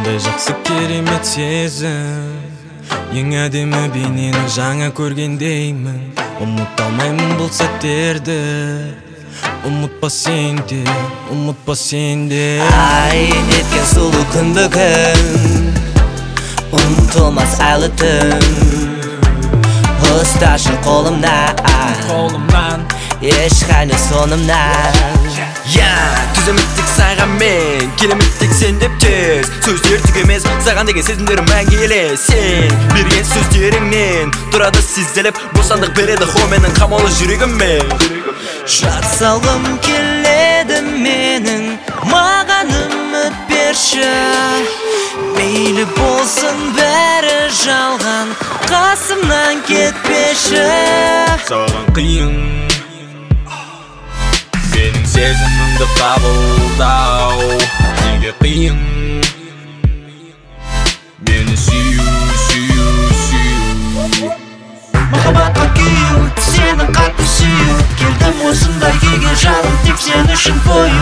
Қандай жақсы керемет сезім, ең әдемі бейнені жаңа көргендеймін. Ұмыта алмаймын бұл сәттерді, ұмытпа сен де, ұмытпа сен де. Айын еткен сұлу күн бүгін, ұмытылмас айлы түн. Ұсташы қолымнан, ешқайны соңымнан. Түземеттік саған мен, келеметтік сен деп тез. Сөздер түгемес, саған деген сезімдерім мәңгі елес. Сен берген сөздеріңнен тұрады сезіліп, бостандық береді хо менің қамалы жүрегіммен. Жар салғым келеді менің, маған үміт берші. Мейлі болсын бәрі жалған, қасымнан кетпеші. Саған қиын менің сезімімді қабылдау, неге қиын мені сүю. Махаббатқа күйу, сені қатты сүю. Келдім осындай күйге жаным, тек сен үшін қою.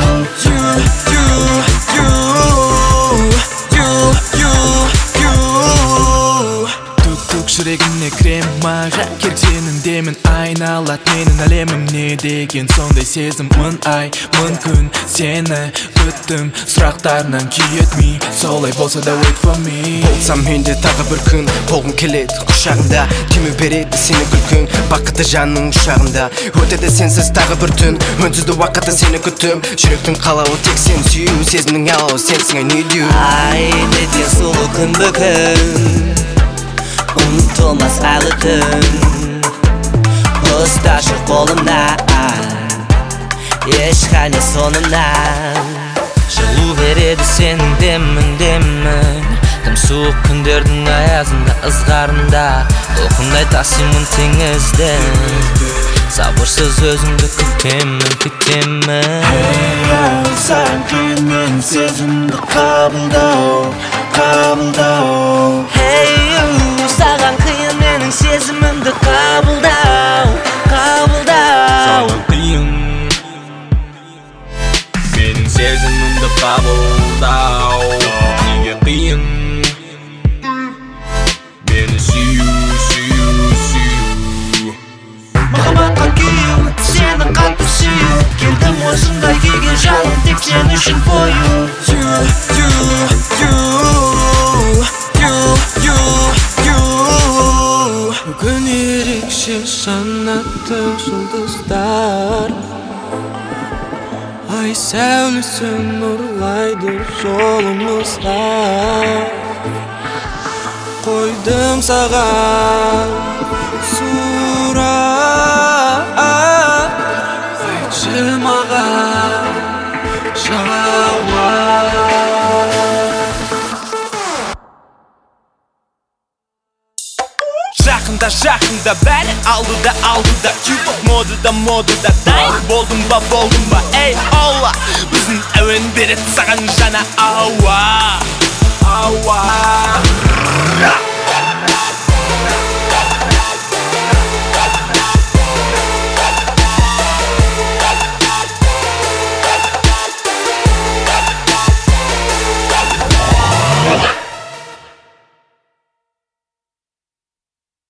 Түк жүрегіне крем маған керек сенің демін, айналат менің әлемім. Не деген сондай сезім мың ай, мың күн сені күттім, сұрақтарынан күйетмей. Солай болса да wait for me. Болсам менде тағы бір күн, болғым келеді құшағында. Кеме береді сені күлкің, бақыты жанның ұшағында. Өтеді сенсіз тағы бір түн, үнсізді уақытта сені күттім. Жүректің қалауы тек сен сүю, сезімнің алауы сенсің, I need you. Айын еткен сұлу күн бүгін, ұмытылмас айлы түн. Ұсташы қолымнан, ешқайны соңымнан. Жылу береді сенің демің, тым суық күндердің аязында, ызғарында. Толқындай тасимын теңіздің, сабырсыз өзіңді күтемін. Саған қиын менің сезімді қабылдау. Саған қиын менің сезімімді қабылдау. Саған қиын менің сезімімді қабылдау, неге қиын мені сүю. Махаббатқа күйу, сені қатты сүю. Келдім осындай күйге жаным, тек сен үшін қою. Бүгін ерекше жанаты жұлдыздар, ай сәулесі нұрлайды жолымызға. Қойдым саған сұрақ, айтшы маған жауап. Жақында бәрі алдыда Тюбок модыда дайын болдым ба Эй, алла, біздің әуен береді саған жана ауа.